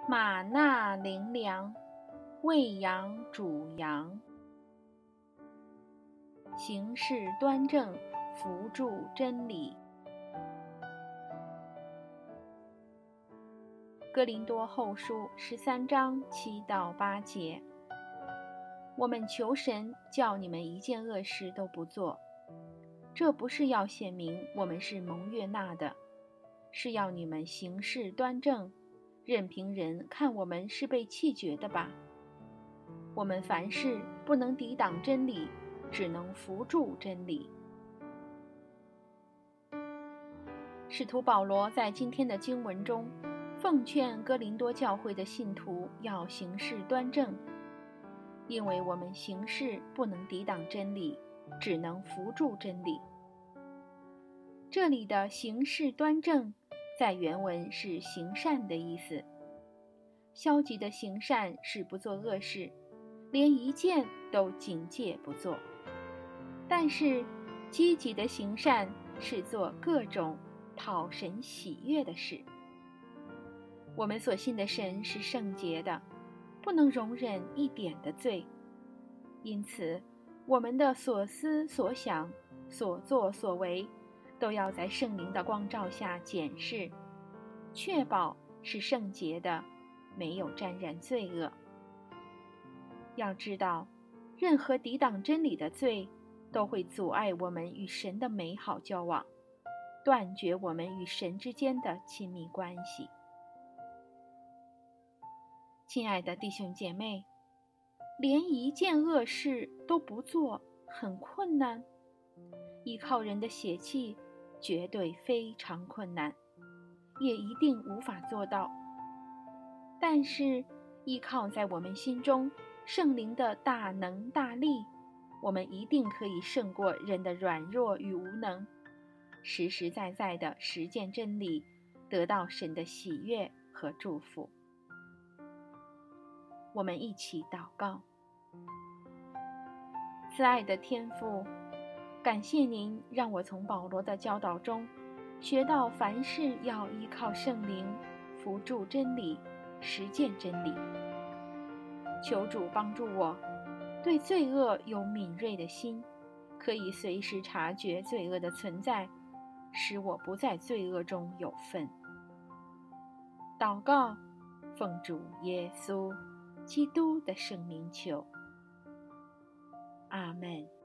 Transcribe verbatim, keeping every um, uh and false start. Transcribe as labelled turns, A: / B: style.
A: 玛纳灵粮，喂养主羊。行事端正，扶助真理。哥林多后书十三章七到八节，我们求神叫你们一件恶事都不做，这不是要显明我们是蒙悦纳的，是要你们行事端正，任凭人看我们是被弃绝的吧。我们凡事不能抵挡真理，只能扶助真理。使徒保罗在今天的经文中奉劝哥林多教会的信徒要行事端正，因为我们行事不能抵挡真理，只能扶助真理。这里的行事端正在原文是行善的意思。消极的行善是不做恶事，连一件都警戒不做。但是积极的行善是做各种讨神喜悦的事。我们所信的神是圣洁的，不能容忍一点的罪，因此我们的所思所想、所作所为都要在圣灵的光照下检视，确保是圣洁的，没有沾染罪恶。要知道，任何抵挡真理的罪都会阻碍我们与神的美好交往，断绝我们与神之间的亲密关系。亲爱的弟兄姐妹，连一件恶事都不做很困难，依靠人的血气绝对非常困难，也一定无法做到。但是依靠在我们心中圣灵的大能大力，我们一定可以胜过人的软弱与无能，实实在在地实践真理，得到神的喜悦和祝福。我们一起祷告。慈爱的天父，感谢您让我从保罗的教导中学到凡事要依靠圣灵，扶助真理，实践真理。求主帮助我对罪恶有敏锐的心，可以随时察觉罪恶的存在，使我不在罪恶中有份。祷告，奉主耶稣基督的圣名求，阿们。